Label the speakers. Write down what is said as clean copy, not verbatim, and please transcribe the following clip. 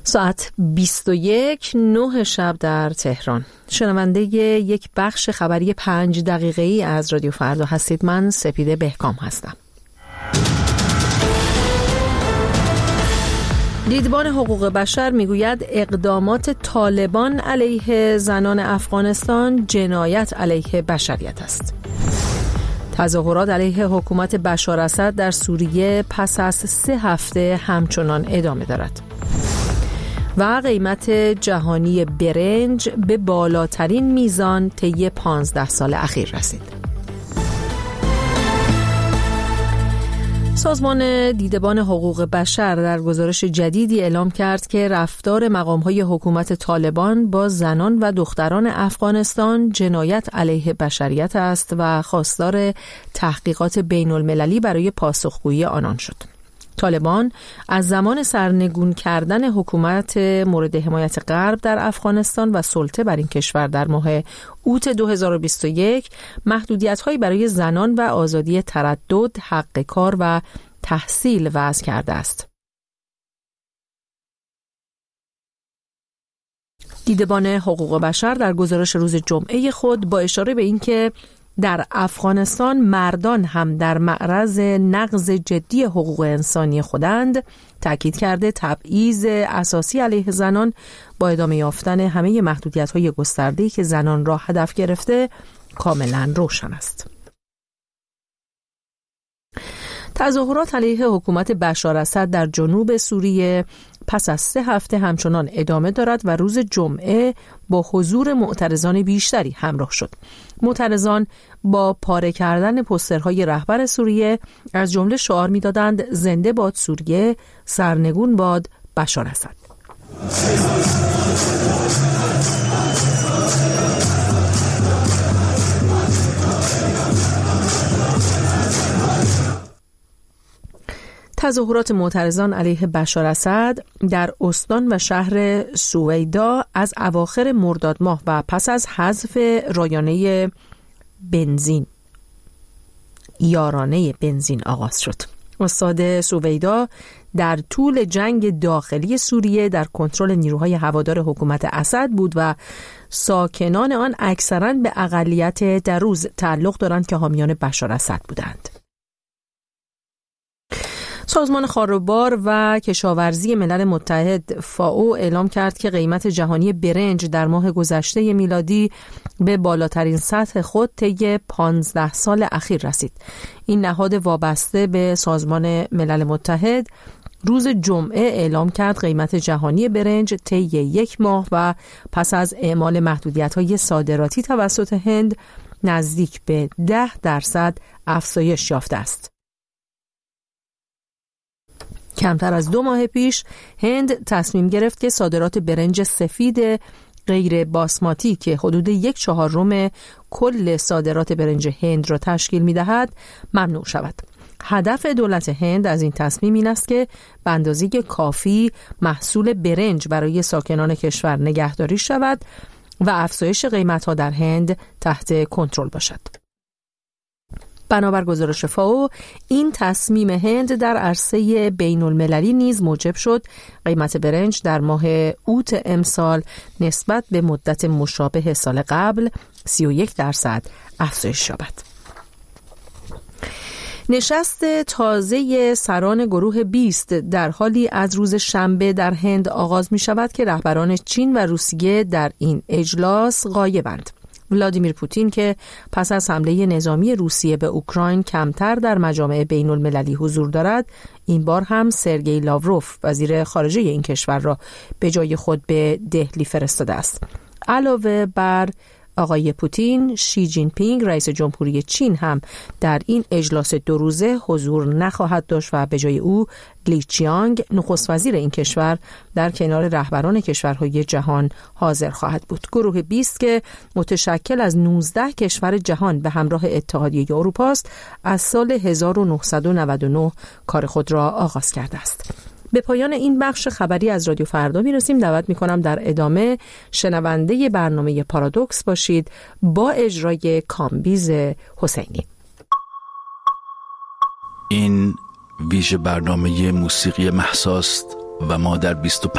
Speaker 1: ساعت 21:09 شب در تهران. شنونده یک بخش خبری 5 دقیقه‌ای از رادیو فردا هستید. من سپیده بهکام هستم. دیدبان حقوق بشر میگوید اقدامات طالبان علیه زنان افغانستان جنایت علیه بشریت است. تظاهرات علیه حکومت بشار اسد در سوریه پس از 3 هفته همچنان ادامه دارد. و قیمت جهانی برنج به بالاترین میزان طی 15 سال اخیر رسید. سازمان دیدبان حقوق بشر در گزارش جدیدی اعلام کرد که رفتار مقام‌های حکومت طالبان با زنان و دختران افغانستان جنایت علیه بشریت است و خواستار تحقیقات بین‌المللی برای پاسخگویی آنان شد. طالبان از زمان سرنگون کردن حکومت مورد حمایت غرب در افغانستان و سلطه بر این کشور در ماه اوت 2021 محدودیت‌هایی برای زنان و آزادی تردد، حق کار و تحصیل وضع کرده است. دیدبان حقوق بشر در گزارش روز جمعه خود با اشاره به اینکه در افغانستان مردان هم در معرض نقض جدی حقوق انسانی خودند، تاکید کرده تبعیض اساسی علیه زنان با ادامه یافتن همه محدودیت‌های گسترده‌ای که زنان را هدف گرفته کاملا روشن است. تظاهرات علیه حکومت بشار اسد در جنوب سوریه پس از 3 هفته همچنان ادامه دارد و روز جمعه با حضور معترضان بیشتری همراه شد. معترضان با پاره کردن پوسترهای رهبر سوریه از جمله شعار می‌دادند زنده باد سوریه، سرنگون باد بشار اسد. تظاهرات معترضان علیه بشار اسد در استان و شهر سویدا از اواخر مرداد ماه و پس از حذف رایانه یارانه بنزین آغاز شد. استاد سویدا در طول جنگ داخلی سوریه در کنترل نیروهای هوادار حکومت اسد بود و ساکنان آن اکثراً به اقلیت دروز تعلق دارند که حامیان بشار اسد بودند. سازمان خاروبار و کشاورزی ملل متحد فائو اعلام کرد که قیمت جهانی برنج در ماه گذشته میلادی به بالاترین سطح خود طی 15 سال اخیر رسید. این نهاد وابسته به سازمان ملل متحد روز جمعه اعلام کرد قیمت جهانی برنج طی 1 ماه و پس از اعمال محدودیت‌های صادراتی توسط هند نزدیک به 10% افزایش یافته است. کمتر از 2 ماه پیش هند تصمیم گرفت که صادرات برنج سفید غیر باسماتی که حدود 1/4 کل صادرات برنج هند را تشکیل می‌دهد ممنوع شود. هدف دولت هند از این تصمیم این است که به اندازه کافی محصول برنج برای ساکنان کشور نگهداری شود و افزایش قیمت‌ها در هند تحت کنترل باشد. بنابر گزارش فائو، این تصمیم هند در عرصه بین‌المللی نیز موجب شد قیمت برنج در ماه اوت امسال نسبت به مدت مشابه سال قبل 31% افزایش یابد. نشست تازه سران گروه 20 در حالی از روز شنبه در هند آغاز می شود که رهبران چین و روسیه در این اجلاس غایبند. ولادیمیر پوتین که پس از حمله نظامی روسیه به اوکراین کمتر در مجامع بین المللی حضور دارد، این بار هم سرگئی لاوروف وزیر خارجه این کشور را به جای خود به دهلی فرستاده است. علاوه بر آقای پوتین، شی جین پینگ رئیس جمهوری چین هم در این اجلاس 2 روزه حضور نخواهد داشت و به جای او لی چیانگ نخست وزیر این کشور در کنار رهبران کشورهای جهان حاضر خواهد بود. گروه 20 که متشکل از 19 کشور جهان به همراه اتحادیه اروپا است، از سال 1999 کار خود را آغاز کرده است. به پایان این بخش خبری از رادیو فردا میرسیم. دعوت میکنم در ادامه شنونده برنامه پارادوکس باشید با اجرای کامبیز حسینی.
Speaker 2: این ویژه برنامه موسیقی مهسا است و ما در 25